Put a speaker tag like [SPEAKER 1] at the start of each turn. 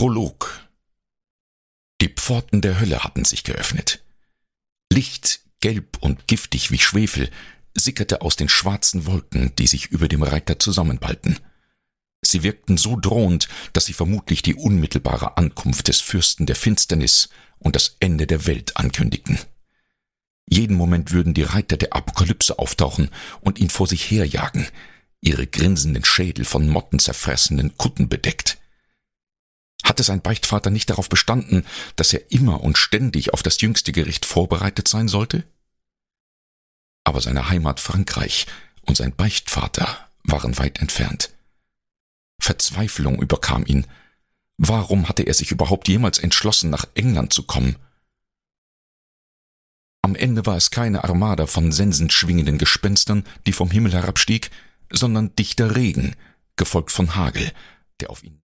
[SPEAKER 1] Prolog. Die Pforten der Hölle hatten sich geöffnet. Licht, gelb und giftig wie Schwefel, sickerte aus den schwarzen Wolken, die sich über dem Reiter zusammenballten. Sie wirkten so drohend, dass sie vermutlich die unmittelbare Ankunft des Fürsten der Finsternis und das Ende der Welt ankündigten. Jeden Moment würden die Reiter der Apokalypse auftauchen und ihn vor sich herjagen, ihre grinsenden Schädel von mottenzerfressenen Kutten bedeckt. Hatte sein Beichtvater nicht darauf bestanden, dass er immer und ständig auf das jüngste Gericht vorbereitet sein sollte? Aber seine Heimat Frankreich und sein Beichtvater waren weit entfernt. Verzweiflung überkam ihn. Warum hatte er sich überhaupt jemals entschlossen, nach England zu kommen? Am Ende war es keine Armada von sensend schwingenden Gespenstern, die vom Himmel herabstieg, sondern dichter Regen, gefolgt von Hagel, der auf ihn